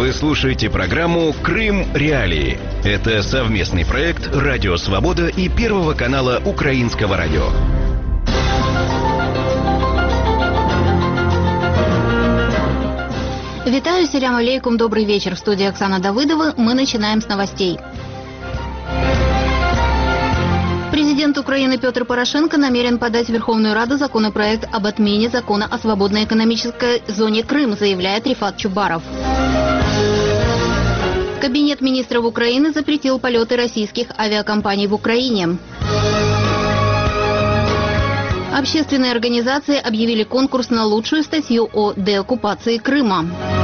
Вы слушаете программу «Крым. Реалии». Это совместный проект «Радио Свобода» и Первого канала Украинского радио. Витаю, салям алейкум, добрый вечер. В студии Оксана Давыдова. Мы начинаем с новостей. Президент Украины Петр Порошенко намерен подать в Верховную Раду законопроект об отмене закона о свободной экономической зоне Крым, заявляет Рифат Чубаров. Кабинет министров Украины запретил полеты российских авиакомпаний в Украине. Общественные организации объявили конкурс на лучшую статью о деоккупации Крыма.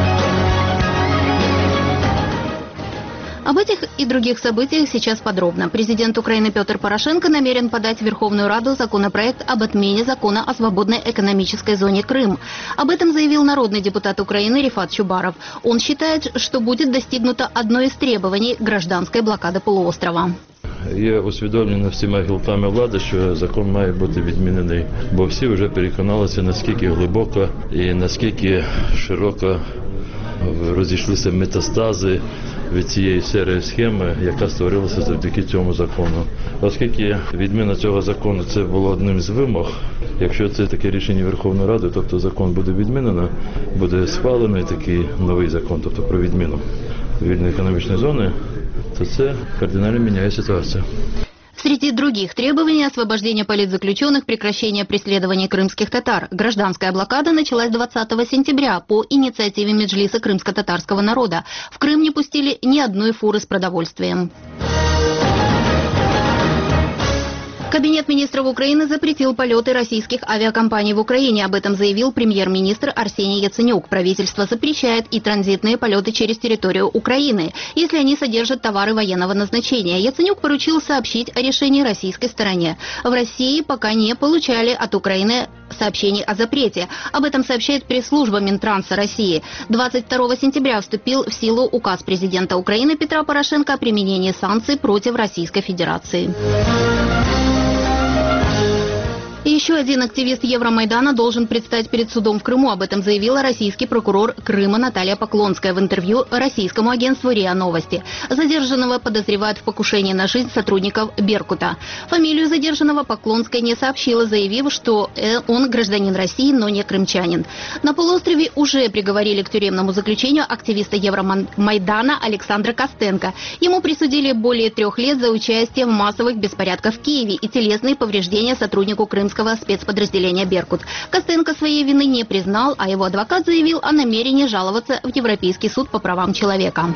Об этих и других событиях сейчас подробно. Президент Украины Петр Порошенко намерен подать в Верховную Раду законопроект об отмене закона о свободной экономической зоне Крым. Об этом заявил народный депутат Украины Рифат Чубаров. Он считает, что будет достигнуто одно из требований гражданской блокады полуострова. Є усвідомлено всіма гілками влади, що закон має бути відмінений, бо всі вже переконалися, наскільки глибоко і наскільки широко розійшлися метастази від цієї серії схеми, яка створилася завдяки цьому закону. Оскільки відміна цього закону це було одним з вимог, якщо це таке рішення Верховної Ради, тобто закон буде відмінено, буде схвалений такий новий закон, тобто про відміну вільної економічної зони, то це кардинально меняет ситуацию. Среди других требований освобождение политзаключенных, прекращение преследования крымских татар. Гражданская блокада началась 20 сентября по инициативе Меджлиса крымско-татарского народа. В Крым не пустили ни одной фуры с продовольствием. Кабинет министров Украины запретил полеты российских авиакомпаний в Украине. Об этом заявил премьер-министр Арсений Яценюк. Правительство запрещает и транзитные полеты через территорию Украины, если они содержат товары военного назначения. Яценюк поручил сообщить о решении российской стороне. В России пока не получали от Украины сообщений о запрете. Об этом сообщает пресс-служба Минтранса России. 22 сентября вступил в силу указ президента Украины Петра Порошенко о применении санкций против Российской Федерации. Еще один активист Евромайдана должен предстать перед судом в Крыму. Об этом заявила российский прокурор Крыма Наталья Поклонская в интервью российскому агентству РИА Новости. Задержанного подозревают в покушении на жизнь сотрудников Беркута. Фамилию задержанного Поклонская не сообщила, заявив, что он гражданин России, но не крымчанин. На полуострове уже приговорили к тюремному заключению активиста Евромайдана Александра Костенко. Ему присудили более 3 лет за участие в массовых беспорядках в Киеве и телесные повреждения сотруднику крымского спецподразделения «Беркут». Костенко своей вины не признал, а его адвокат заявил о намерении жаловаться в Европейский суд по правам человека.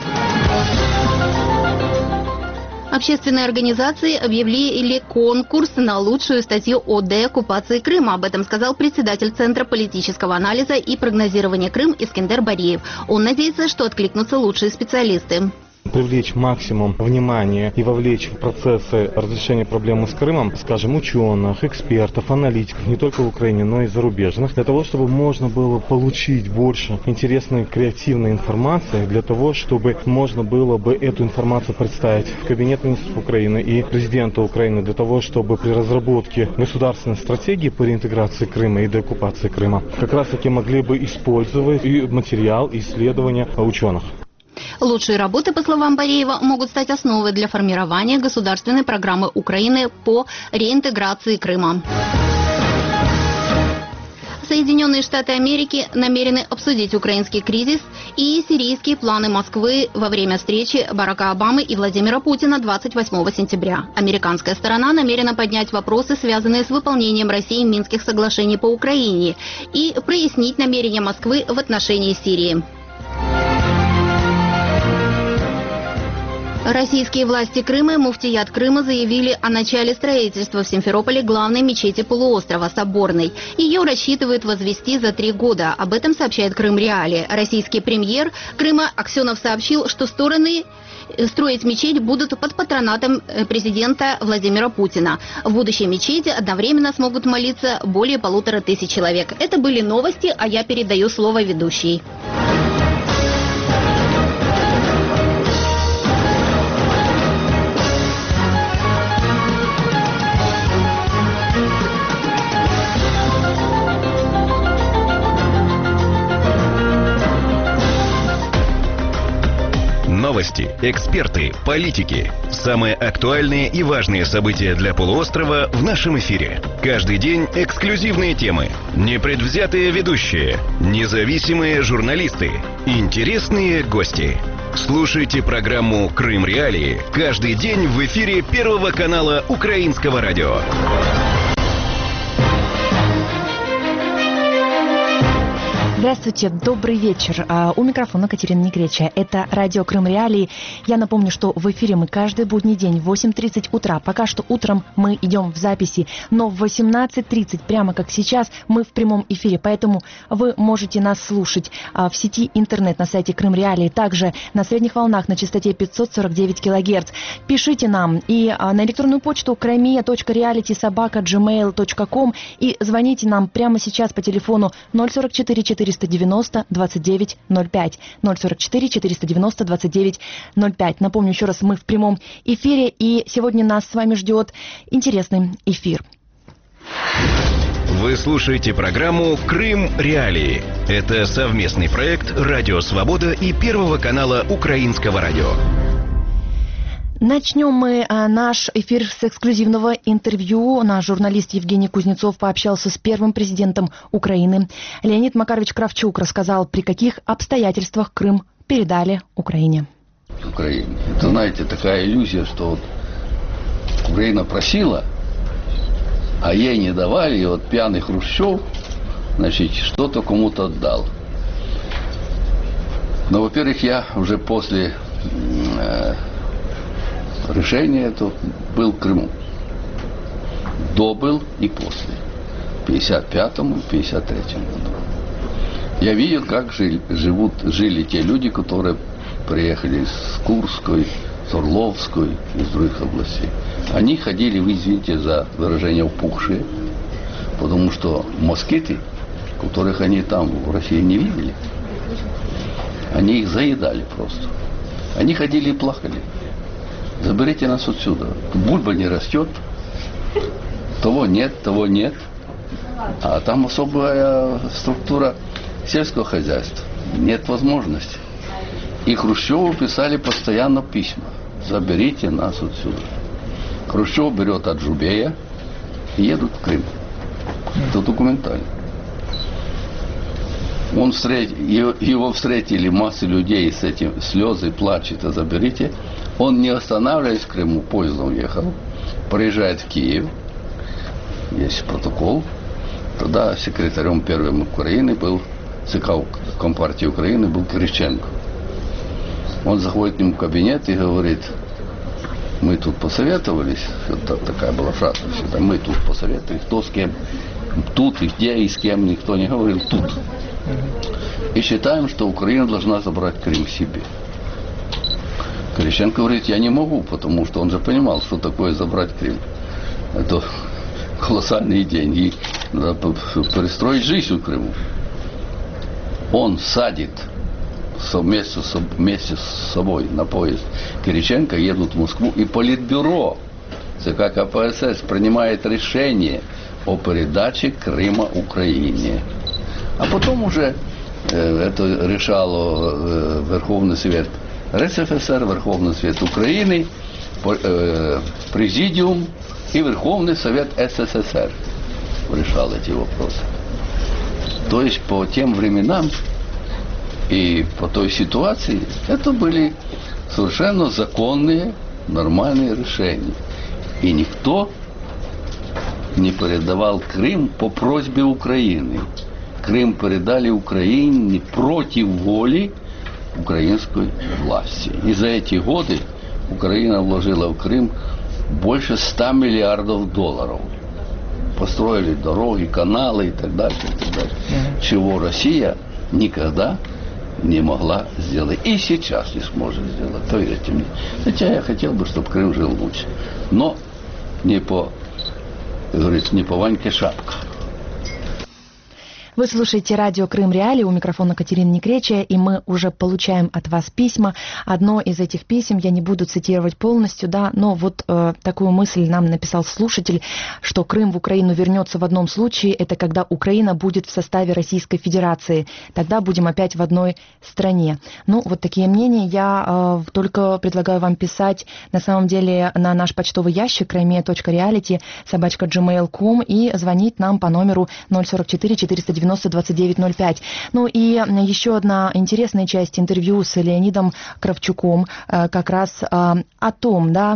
Общественные организации объявили конкурс на лучшую статью о деоккупации Крыма. Об этом сказал председатель Центра политического анализа и прогнозирования Крым Искендер Бариев. Он надеется, что откликнутся лучшие специалисты. Привлечь максимум внимания и вовлечь в процессы разрешения проблемы с Крымом, скажем, ученых, экспертов, аналитиков, не только в Украине, но и зарубежных, для того, чтобы можно было получить больше интересной, креативной информации, для того, чтобы можно было бы эту информацию представить в Кабинет министров Украины и президента Украины, для того, чтобы при разработке государственной стратегии по реинтеграции Крыма и деоккупации Крыма как раз-таки могли бы использовать и материал, и исследования ученых. Лучшие работы, по словам Бареева, могут стать основой для формирования государственной программы Украины по реинтеграции Крыма. Соединенные Штаты Америки намерены обсудить украинский кризис и сирийские планы Москвы во время встречи Барака Обамы и Владимира Путина 28 сентября. Американская сторона намерена поднять вопросы, связанные с выполнением Россией Минских соглашений по Украине, и прояснить намерения Москвы в отношении Сирии. Российские власти Крыма и муфтият Крыма заявили о начале строительства в Симферополе главной мечети полуострова Соборной. Ее рассчитывают возвести за 3 года. Об этом сообщает Крым Реалии. Российский премьер Крыма Аксенов сообщил, что стороны строить мечеть будут под патронатом президента Владимира Путина. В будущей мечети одновременно смогут молиться более 1500 человек. Это были новости, а я передаю слово ведущей. новости, эксперты, политики. Самые актуальные и важные события для полуострова в нашем эфире. Каждый день эксклюзивные темы, непредвзятые ведущие, независимые журналисты, интересные гости. Слушайте программу «Крым Реалии» каждый день в эфире Первого канала Украинского радио. Здравствуйте, добрый вечер. У микрофона Катерина Негреча. Это радио «Крым Реалии». Я напомню, что в эфире мы каждый будний день в 8:30 утра. Пока что утром мы идем в записи, но в 18:30, прямо как сейчас, мы в прямом эфире. Поэтому вы можете нас слушать в сети интернет на сайте «Крым Реалии», также на средних волнах на частоте 549 кГц. Пишите нам и на электронную почту krymia.reality@gmail.com и звоните нам прямо сейчас по телефону 044 490 29 05. 044 490 29 05. Напомню еще раз, мы в прямом эфире, и сегодня нас с вами ждет интересный эфир. Вы слушаете программу «Крым Реалии». Это совместный проект «Радио Свобода» и Первого канала Украинского радио. Начнем мы наш эфир с эксклюзивного интервью. Наш журналист Евгений Кузнецов пообщался с первым президентом Украины. Леонид Макарович Кравчук рассказал, при каких обстоятельствах Крым передали Украине. Украине. Это, знаете, такая иллюзия, что вот Украина просила, а ей не давали, и вот пьяный Хрущев, значит, что-то кому-то отдал. Но, во-первых, я уже после решение это был в Крыму. До был и после. В 55-му и 53-му году. Я видел, как жили те люди, которые приехали с Курской, с Орловской, из других областей. Они ходили, вы извините за выражение, опухшие, потому что москиты, которых они там в России не видели, они их заедали просто. Они ходили и плакали. Заберите нас отсюда. Бульба не растет, того нет. А там особая структура сельского хозяйства. Нет возможности. И Хрущеву писали постоянно письма. Заберите нас отсюда. Хрущев берет от Жубея и едут в Крым. Это документально. Его встретили массы людей с этим, слезы, плач, это заберите. Он, не останавливаясь в Крыму, поездом ехал, приезжает в Киев, есть протокол. Тогда секретарем первым Украины был, ЦК Компартии Украины был Кириченко. Он заходит к нему в кабинет и говорит: мы тут посоветовались, такая была фраза всегда, мы тут посоветовались, кто с кем, тут и где и с кем, никто не говорил, тут. И считаем, что Украина должна забрать Крым себе. Кириченко говорит: я не могу, потому что он же понимал, что такое забрать Крым. Это колоссальные деньги. Надо перестроить жизнь в Крыму. Он садит вместе с собой на поезд Кириченко, едут в Москву, и Политбюро ЦК КПСС принимает решение о передаче Крыма Украине. А потом уже это решало Верховный Совет РСФСР, Верховный Совет Украины, Президиум и Верховный Совет СССР решал эти вопросы. То есть по тем временам и по той ситуации это были совершенно законные, нормальные решения. И никто не передавал Крым по просьбе Украины. Крым передали Украине против воли украинской власти. И за эти годы Украина вложила в Крым больше 100 миллиардов долларов. Построили дороги, каналы и так дальше, и так дальше. Чего Россия никогда не могла сделать. И сейчас не сможет сделать, поверьте мне. Хотя я хотел бы, чтобы Крым жил лучше. Но не по, говорится, не по Ваньке шапка. Вы слушаете радио Крым Реалии, у микрофона Катерина Некречия, и мы уже получаем от вас письма. Одно из этих писем я не буду цитировать полностью, да, но вот такую мысль нам написал слушатель, что Крым в Украину вернется в одном случае, это когда Украина будет в составе Российской Федерации. Тогда будем опять в одной стране. Ну, вот такие мнения. Я только предлагаю вам писать, на самом деле, на наш почтовый ящик crimea.reality@gmail.com и звонить нам по номеру 044 490 2905. Ну и еще одна интересная часть интервью с Леонидом Кравчуком как раз о том, да,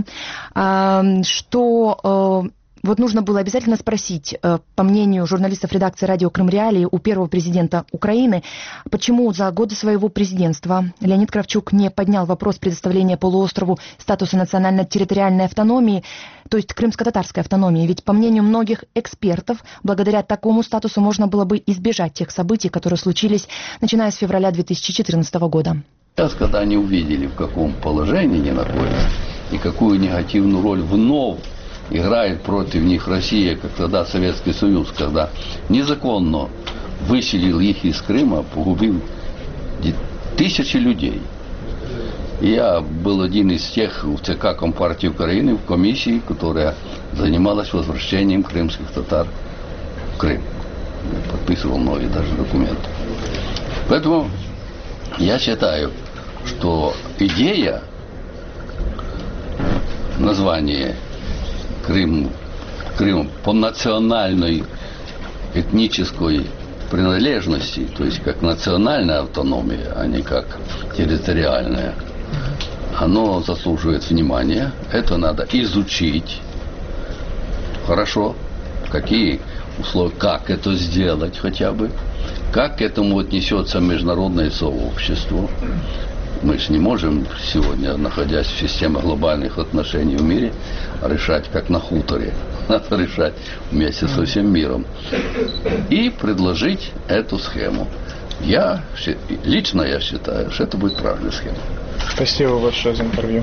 что... Вот нужно было обязательно спросить, по мнению журналистов редакции радио Крым Реалии, у первого президента Украины, почему за годы своего президентства Леонид Кравчук не поднял вопрос предоставления полуострову статуса национально-территориальной автономии, то есть крымско-татарской автономии. Ведь, по мнению многих экспертов, благодаря такому статусу можно было бы избежать тех событий, которые случились, начиная с февраля 2014 года. Сейчас, когда они увидели, в каком положении они находятся, и какую негативную роль вновь играет против них Россия, как тогда Советский Союз, когда незаконно выселил их из Крыма, погубил тысячи людей. Я был один из тех в ЦК Компартии Украины, в комиссии, которая занималась возвращением крымских татар в Крым. Я подписывал многие даже документы. Поэтому я считаю, что идея названия Крым по национальной этнической принадлежности, то есть как национальная автономия, а не как территориальная, оно заслуживает внимания. Это надо изучить хорошо, какие условия, как это сделать хотя бы, как к этому отнесется международное сообщество. Мы же не можем сегодня, находясь в системе глобальных отношений в мире, решать как на хуторе. Надо решать вместе со всем миром. И предложить эту схему. Лично я считаю, что это будет правильная схема. Спасибо большое за интервью.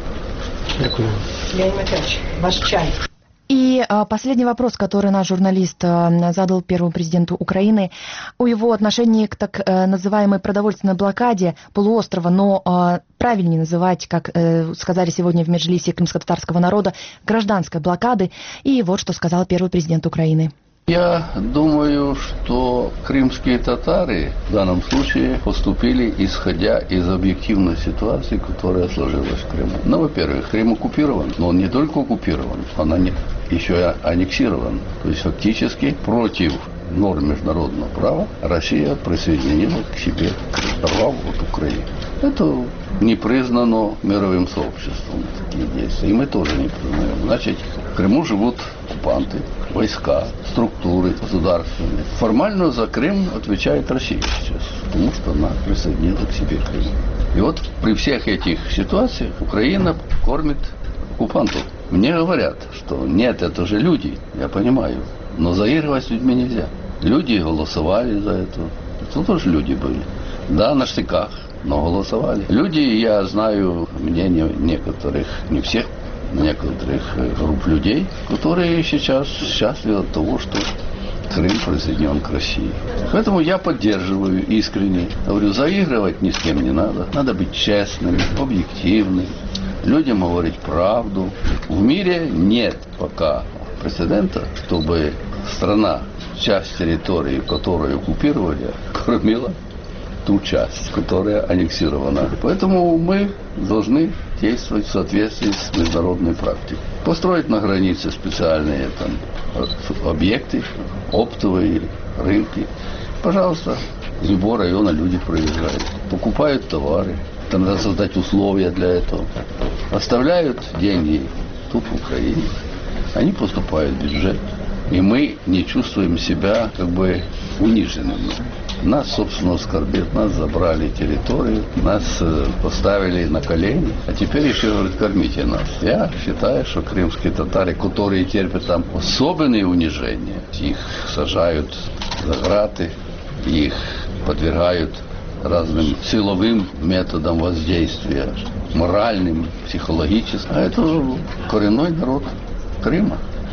Дякую. Леонид Матвеевич, ваш чай. И последний вопрос, который наш журналист задал первому президенту Украины, о его отношении к так называемой продовольственной блокаде полуострова, но правильнее называть, как сказали сегодня в Меджлисе крымско-татарского народа, гражданской блокады. И вот что сказал первый президент Украины. Я думаю, что крымские татары в данном случае поступили, исходя из объективной ситуации, которая сложилась в Крыму. Ну, во-первых, Крым оккупирован, но он не только оккупирован, он еще и аннексирован. То есть фактически против норм международного права Россия присоединила к себе права от Украины. Это не признано мировым сообществом, такие действия. И мы тоже не признаем. Значит, в Крыму живут оккупанты, войска, структуры государственные. Формально за Крым отвечает Россия сейчас, потому что она присоединила к себе Крым. И вот при всех этих ситуациях Украина кормит оккупантов. Мне говорят, что нет, это же люди, я понимаю, но заигрывать с людьми нельзя. Люди голосовали за это. Это тоже люди были. Да, на штыках, но голосовали. Люди, я знаю мнение некоторых, не всех, некоторых групп людей, которые сейчас счастливы от того, что Крым присоединен к России. Поэтому я поддерживаю искренне. Говорю, заигрывать ни с кем не надо. Надо быть честным, объективным. Людям говорить правду. В мире нет пока прецедента, чтобы страна, часть территории, которую оккупировали, кормила ту часть, которая аннексирована. Поэтому мы должны действовать в соответствии с международной практикой. Построить на границе специальные объекты, оптовые рынки. Пожалуйста, из любого района люди проезжают, покупают товары. Там надо создать условия для этого. Оставляют деньги тут, в Украине. Они поступают в бюджет. И мы не чувствуем себя как бы униженными. Нас, собственно, оскорбят, нас забрали территорию, нас поставили на колени, а теперь еще говорят, кормите нас. Я считаю, что крымские татары, которые терпят там особенные унижения, их сажают за граты, их подвергают разным силовым методам воздействия, моральным, психологическим. А это коренной народ Крыма.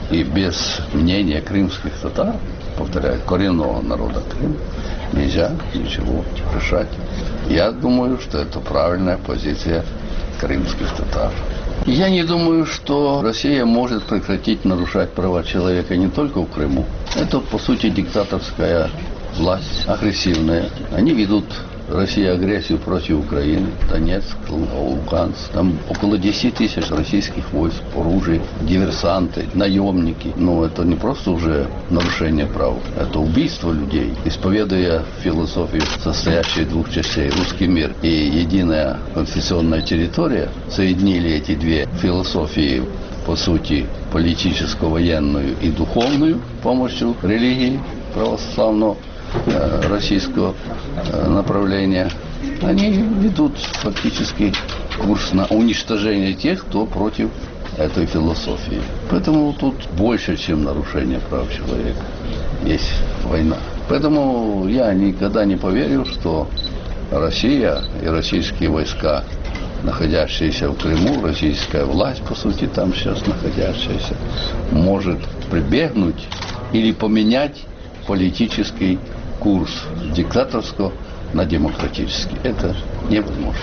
И без мнения крымских татар, повторяю, коренного народа Крыма, нельзя ничего решать. Я думаю, что это правильная позиция крымских татар. Я не думаю, что Россия может прекратить нарушать права человека не только в Крыму. Это, по сути, диктаторская власть, агрессивная. Они ведут, Россия, агрессию против Украины, Донецк, Луганск. Там около 10 тысяч российских войск, оружие, диверсанты, наемники. Но это не просто уже нарушение прав, это убийство людей. Исповедуя философию, состоящую из двух частей, русский мир и единая конфессионная территория, соединили эти две философии, по сути, политическо-военную и духовную, с помощью религии православного российского направления, они ведут фактически курс на уничтожение тех, кто против этой философии. Поэтому тут больше, чем нарушение прав человека, есть война. Поэтому я никогда не поверю, что Россия и российские войска, находящиеся в Крыму, российская власть, по сути, там сейчас находящаяся, может прибегнуть или поменять политический курс диктаторского на демократический. Это невозможно.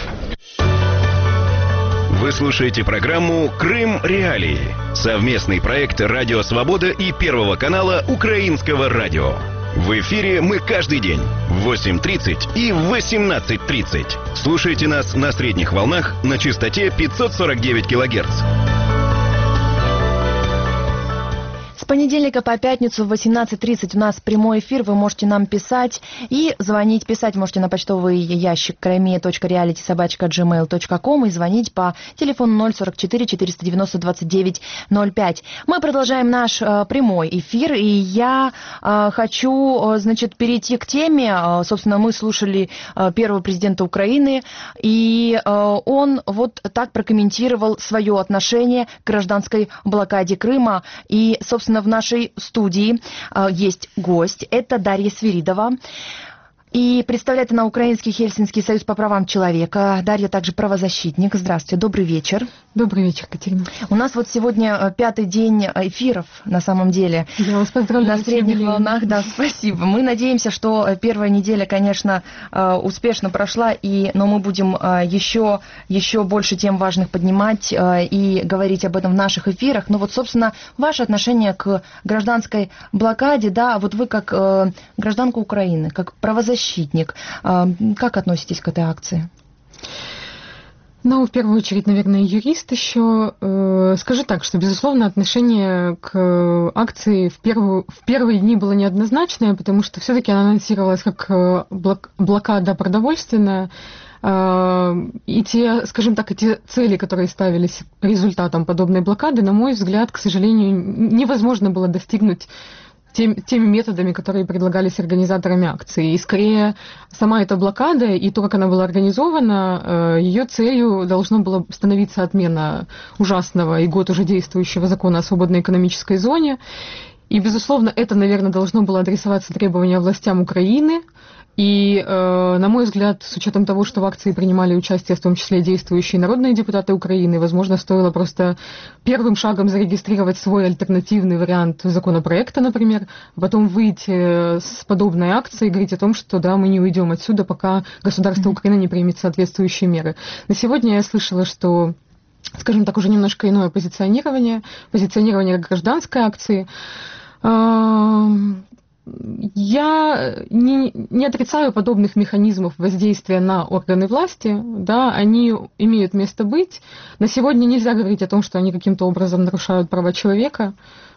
Вы слушаете программу «Крым Реалии». Совместный проект «Радио Свобода» и Первого канала Украинского радио. В эфире мы каждый день в 8:30 и в 18:30. Слушайте нас на средних волнах на частоте 549 кГц. С понедельника по пятницу в 18:30 у нас прямой эфир. Вы можете нам писать и звонить. Писать можете на почтовый ящик krime.reality@gmail.com и звонить по телефону 044 490 29 05. Мы продолжаем наш прямой эфир, и я хочу, перейти к теме. Собственно, мы слушали первого президента Украины, и он вот так прокомментировал свое отношение к гражданской блокаде Крыма. И, собственно, в нашей студии есть гость. Это Дарья Свиридова. И представляет она Украинский Хельсинский союз по правам человека. Дарья также правозащитник. Здравствуйте, добрый вечер. Добрый вечер, Катерина. У нас вот сегодня 5-й день эфиров, на самом деле. Я вас поздравляю. На средних волнах, да, спасибо. Мы надеемся, что первая неделя, конечно, успешно прошла, но мы будем еще больше тем важных поднимать и говорить об этом в наших эфирах. Но вот, собственно, ваше отношение к гражданской блокаде, да, вот вы как гражданка Украины, как правозащитник, как относитесь к этой акции? Ну, в первую очередь, наверное, юрист еще. Скажу так, что, безусловно, отношение к акции в первые дни было неоднозначное, потому что все-таки она анонсировалась как блокада продовольственная. И те, скажем так, эти цели, которые ставились результатом подобной блокады, на мой взгляд, к сожалению, невозможно было достигнуть теми методами, которые предлагались организаторами акции. И скорее сама эта блокада и то, как она была организована, ее целью должно было становиться отмена ужасного и год уже действующего закона о свободной экономической зоне. И, безусловно, это, наверное, должно было адресоваться требования властям Украины. И, на мой взгляд, с учетом того, что в акции принимали участие в том числе действующие народные депутаты Украины, возможно, стоило просто первым шагом зарегистрировать свой альтернативный вариант законопроекта, например, а потом выйти с подобной акцией и говорить о том, что да, мы не уйдем отсюда, пока государство Украины не примет соответствующие меры. На сегодня я слышала, что, скажем так, уже немножко иное позиционирование гражданской акции. Я не отрицаю подобных механизмов воздействия на органы власти, да, они имеют место быть. На сегодня нельзя говорить о том, что они каким-то образом нарушают права человека.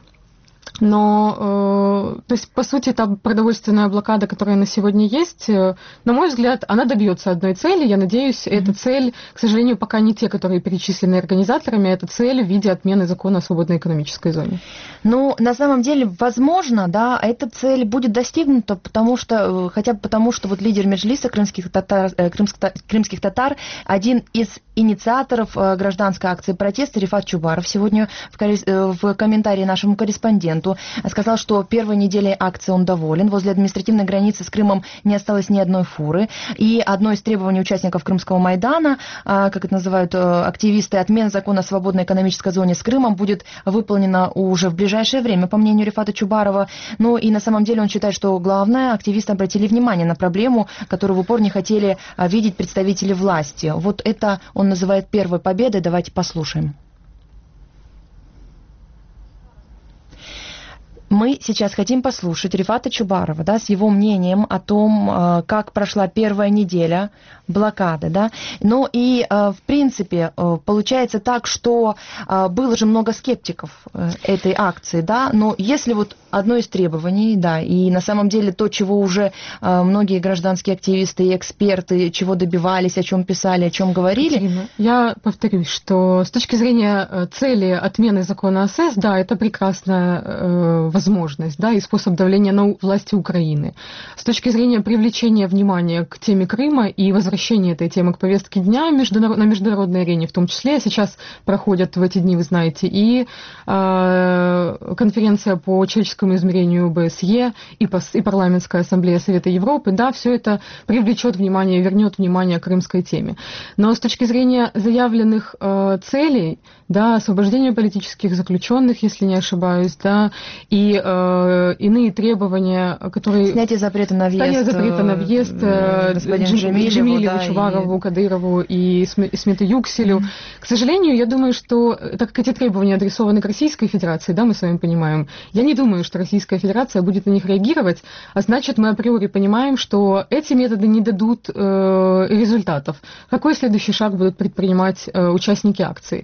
Но, то есть, по сути, та продовольственная блокада, которая на сегодня есть, на мой взгляд, она добьется одной цели. Я надеюсь, эта цель, к сожалению, пока не те, которые перечислены организаторами, это цель в виде отмены закона о свободной экономической зоне. Ну, на самом деле, возможно, да, эта цель будет достигнута, хотя бы потому, что вот лидер Меджлиса крымских татар, один из инициаторов гражданской акции протеста Рифат Чубаров сегодня в комментарии нашему корреспонденту субботу, сказал, что первой неделей акции он доволен. Возле административной границы с Крымом не осталось ни одной фуры. И одно из требований участников Крымского Майдана, как это называют активисты, отмена закона о свободной экономической зоне с Крымом будет выполнена уже в ближайшее время, по мнению Рифата Чубарова. Ну и на самом деле он считает, что главное, активисты обратили внимание на проблему, которую в упор не хотели видеть представители власти. Вот это он называет первой победой. Давайте послушаем. Мы сейчас хотим послушать Рифата Чубарова, да, с его мнением о том, как прошла первая неделя блокады, да. Ну и, в принципе, получается так, что было же много скептиков этой акции, да, но если вот одно из требований, да, и на самом деле то, чего уже многие гражданские активисты и эксперты, чего добивались, о чем писали, о чем говорили. Катерина, я повторюсь, что с точки зрения цели отмены закона ОСС, да, это прекрасная возможность, да, и способ давления на власти Украины. С точки зрения привлечения внимания к теме Крыма и возвращения этой темы к повестке дня на международной арене, в том числе, сейчас проходят в эти дни, вы знаете, и конференция по человеческому измерению ОБСЕ, и парламентская ассамблея Совета Европы, да, все это привлечет внимание, вернет внимание к крымской теме. Но с точки зрения заявленных целей, да, освобождения политических заключенных, если не ошибаюсь, да, и иные требования, которые... Снятие запрета на въезд Джемилеву, Чубарову, Кадырову и Смету Юкселю. К сожалению, я думаю, что, так как эти требования адресованы к Российской Федерации, да, мы с вами понимаем, я не думаю, что Российская Федерация будет на них реагировать, а значит, мы априори понимаем, что эти методы не дадут результатов. Какой следующий шаг будут предпринимать участники акции?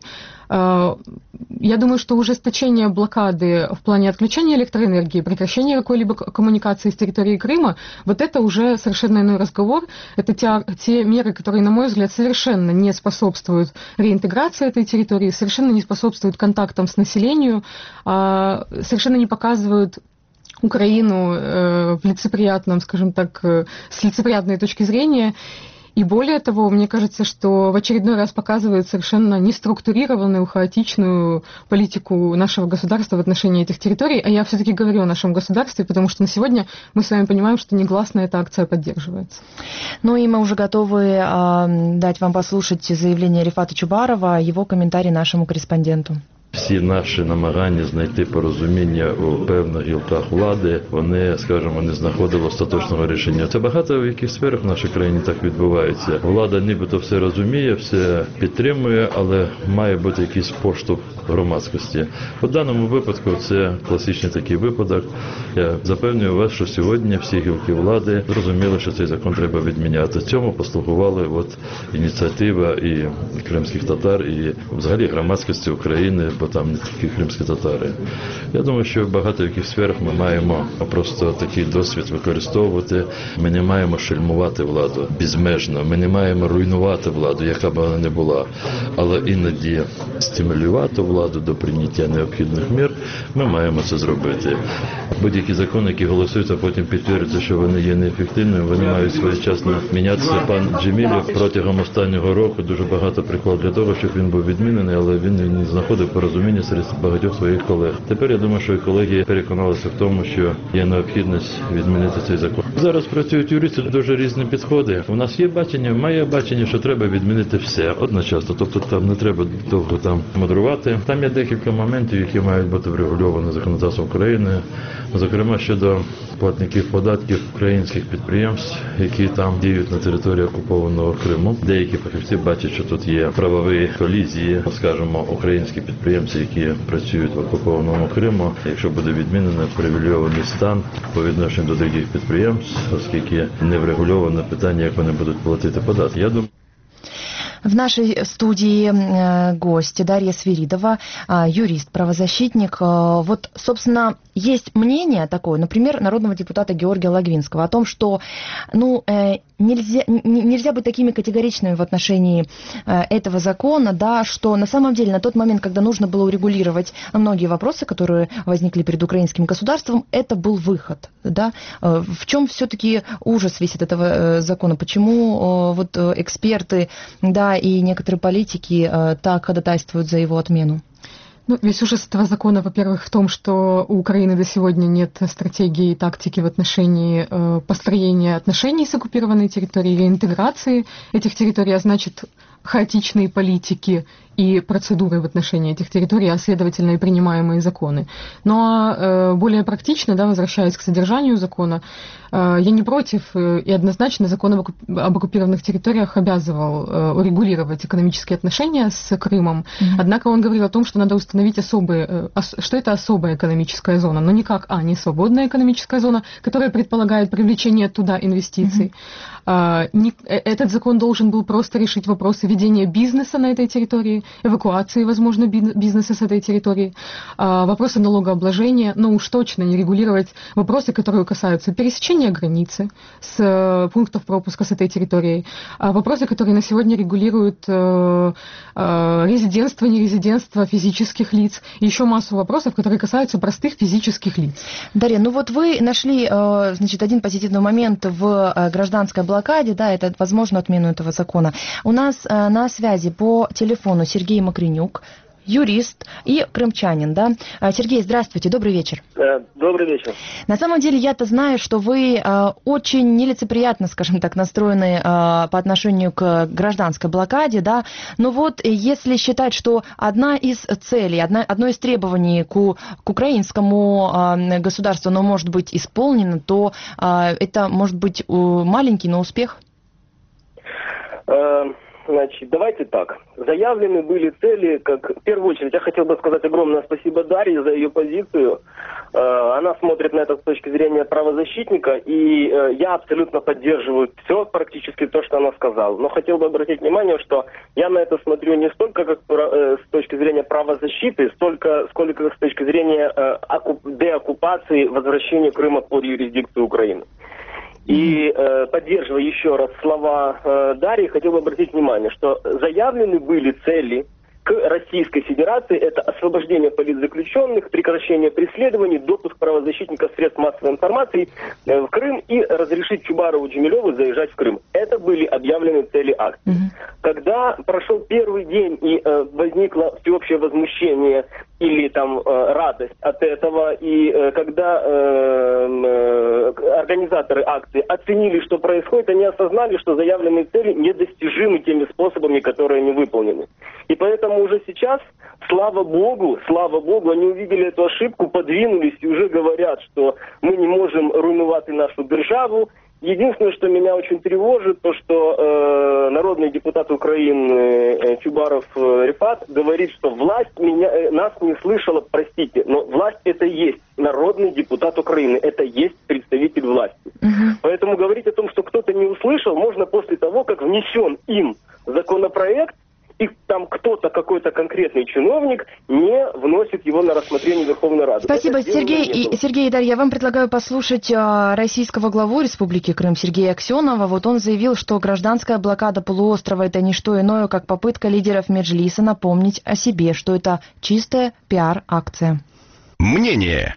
Я думаю, что ужесточение блокады в плане отключения электроэнергии, прекращения какой-либо коммуникации с территории Крыма, вот это уже совершенно иной разговор. Это те меры, которые, на мой взгляд, совершенно не способствуют реинтеграции этой территории, совершенно не способствуют контактам с населением, совершенно не показывают Украину в лицеприятном, скажем так, с лицеприятной точки зрения. И более того, мне кажется, что в очередной раз показывает совершенно неструктурированную, хаотичную политику нашего государства в отношении этих территорий. А я все-таки говорю о нашем государстве, потому что на сегодня мы с вами понимаем, что негласно эта акция поддерживается. Ну и мы уже готовы дать вам послушать заявление Рифата Чубарова, его комментарий нашему корреспонденту. Всі наші намагання знайти порозуміння у певних гілках влади, вони, скажімо, не знаходили остаточного рішення. Це багато в яких сферах в нашій країні так відбувається. Влада нібито все розуміє, все підтримує, але має бути якийсь поштовх громадськості. У даному випадку це класичний такий випадок. Я запевнюю вас, що сьогодні всі гілки влади зрозуміли, що цей закон треба відміняти. Цьому послугували ініціатива і кримських татар, і взагалі громадськості України, бо там не тільки кримські татари. Я думаю, що в багато яких сферах ми маємо просто такий досвід використовувати. Ми не маємо шельмувати владу безмежно, ми не маємо руйнувати владу, яка б вона не була, але іноді стимулювати владу до прийняття необхідних мір, ми маємо це зробити. Будь-які закони, які голосуються, потім підтвердяться, що вони є неефективними, вони мають своєчасно мінятися. Пан Джемілєв протягом останнього року дуже багато приклад для того, щоб він був відмінений, але він не знаходив порозуміння серед багатьох своїх колег. Тепер я думаю, що і колеги переконалися в тому, що є необхідність відмінити цей закон. Зараз працюють юристи, дуже різні підходи. У нас є бачення, моє бачення, що треба відмінити все одночасно. Тобто там не треба довго там мудрувати. Там є декілька моментів, які мають бути врегульовані законодавством України. Зокрема, щодо платників податків українських підприємств, які там діють на території окупованого Криму. Деякі фахівці бачать, що тут є правові колізії, скажімо, українські підприємці, які працюють в окупованому Криму. Якщо буде відмінено привілейований стан по відношенню до деяких підприємств, оскільки не врегульоване питання, як вони будуть платити податки. Я думаю, в нашей студии гость Дарья Свиридова, юрист, правозащитник. Вот, собственно, есть мнение такое, например, народного депутата Георгия Логвинского о том, что нельзя быть такими категоричными в отношении этого закона, да, что на самом деле на тот момент, когда нужно было урегулировать многие вопросы, которые возникли перед украинским государством, это был выход. Да? В чем все-таки ужас весь этого закона? Почему вот эксперты, да, и некоторые политики так ходатайствуют за его отмену? Ну, весь ужас этого закона, во-первых, в том, что у Украины до сегодня нет стратегии и тактики в отношении построения отношений с оккупированной территорией или интеграции этих территорий, а значит, хаотичные политики и процедуры в отношении этих территорий, а следовательно и принимаемые законы. Но более практично, да, возвращаясь к содержанию закона, я не против, и однозначно закон об оккупированных территориях обязывал урегулировать экономические отношения с Крымом. Однако он говорил о том, что надо установить что это особая экономическая зона, но никак, не свободная экономическая зона, которая предполагает привлечение туда инвестиций. Этот закон должен был просто решить вопросы ведения бизнеса на этой территории, эвакуации, возможно, бизнеса с этой территории, вопросы налогообложения, но уж точно не регулировать вопросы, которые касаются пересечения границы с пунктов пропуска с этой территорией, вопросы, которые на сегодня регулируют резидентство, нерезидентство физических лиц, и еще массу вопросов, которые касаются простых физических лиц. Дарья, ну вот вы нашли, значит, один позитивный момент в гражданской блокаде, да, это, возможно, отмену этого закона. У нас на связи по телефону Сергей Макренюк, юрист и крымчанин, да. Сергей, здравствуйте, добрый вечер. Добрый вечер. На самом деле, я-то знаю, что вы очень нелицеприятно, скажем так, настроены по отношению к гражданской блокаде, да. Но вот если считать, что одна из целей, одно из требований к украинскому государству, оно может быть исполнено, то это может быть маленький, но успех? Значит, давайте так. Заявлены были цели, как в первую очередь я хотел бы сказать огромное спасибо Дарье за ее позицию. Она смотрит на это с точки зрения правозащитника, и я абсолютно поддерживаю все практически то, что она сказала. Но хотел бы обратить внимание, что я на это смотрю не столько как с точки зрения правозащиты, сколько с точки зрения деоккупации, возвращения Крыма под юрисдикцию Украины. И поддерживая еще раз слова Дарьи, хотел бы обратить внимание, что заявлены были цели к Российской Федерации, это освобождение политзаключенных, прекращение преследований, допуск правозащитников средств массовой информации в Крым и разрешить Чубарову, Джемилеву заезжать в Крым. Это были объявлены цели акции. Когда прошел первый день и возникло всеобщее возмущение или там радость от этого, и когда организаторы акции оценили, что происходит, они осознали, что заявленные цели недостижимы теми способами, которые они выполнены. И поэтому уже сейчас, слава Богу, они увидели эту ошибку, подвинулись и уже говорят, что мы не можем руйнувати нашу державу. Единственное, что меня очень тревожит, то, что народный депутат Украины Чубаров Рифат говорит, что власть нас не слышала, простите, но власть это и есть народный депутат Украины, это и есть представитель власти. Поэтому говорить о том, что кто-то не услышал, можно после того, как внесен им законопроект, и там кто-то, какой-то конкретный чиновник не вносит его на рассмотрение Верховной Рады. Спасибо, Сергей и Дарья. Я вам предлагаю послушать российского главу Республики Крым Сергея Аксенова. Вот он заявил, что гражданская блокада полуострова – это не что иное, как попытка лидеров Меджлиса напомнить о себе, что это чистая пиар-акция. Мнение.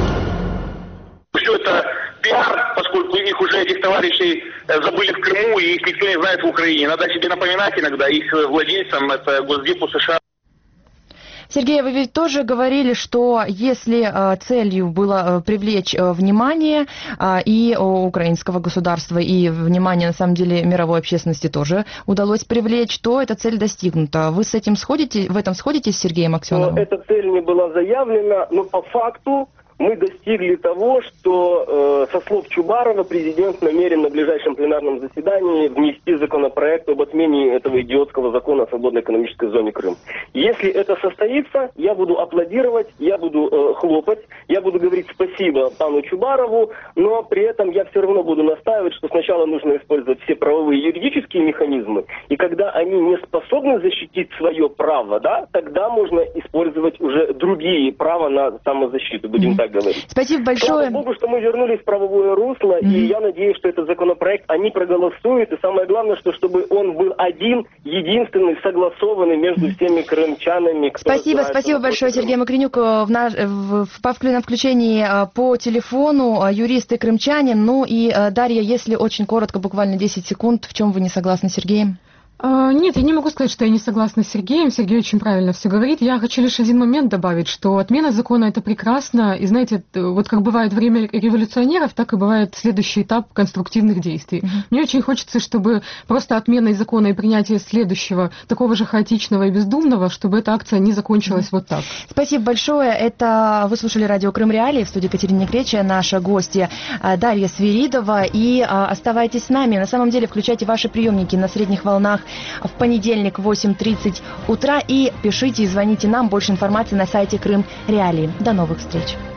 Все это пиар, поскольку их уже, этих товарищей, забыли в Крыму, и их никто не знает в Украине. Надо себе напоминать иногда их владельцам, это Госдепу США. Сергей, вы ведь тоже говорили, что если целью было привлечь внимание и украинского государства, и внимание, на самом деле, мировой общественности тоже удалось привлечь, то эта цель достигнута. Вы с этим сходите, в этом сходитесь с Сергеем Аксеновым? Эта цель не была заявлена, но по факту мы достигли того, что со слов Чубарова президент намерен на ближайшем пленарном заседании внести законопроект об отмене этого идиотского закона о свободной экономической зоне Крым. Если это состоится, я буду аплодировать, я буду хлопать, я буду говорить спасибо пану Чубарову, но при этом я все равно буду настаивать, что сначала нужно использовать все правовые и юридические механизмы, и когда они не способны защитить свое право, да, тогда можно использовать уже другие права на самозащиту, будем так говорить. Спасибо большое. Слава Богу, что мы вернулись в правовое русло, и я надеюсь, что этот законопроект они проголосуют, и самое главное, что чтобы он был один, единственный, согласованный между всеми крымчанами. Спасибо большое, Сергей Макренюк, в включении по телефону, юрист и крымчанин. Ну и, Дарья, если очень коротко, буквально 10 секунд, в чем вы не согласны с Сергеем? Нет, я не могу сказать, что я не согласна с Сергеем. Сергей очень правильно все говорит. Я хочу лишь один момент добавить, что отмена закона – это прекрасно. И знаете, вот как бывает время революционеров, так и бывает следующий этап конструктивных действий. Мне очень хочется, чтобы просто отменой закона и принятие следующего, такого же хаотичного и бездумного, чтобы эта акция не закончилась вот так. Спасибо большое. Это вы слушали радио Крым Реалии, в студии Катерина Негречия, наша гостья Дарья Свиридова. И оставайтесь с нами. На самом деле, включайте ваши приемники на средних волнах в понедельник в 8:30 утра и пишите и звоните нам. Больше информации на сайте Крым Реалии. До новых встреч.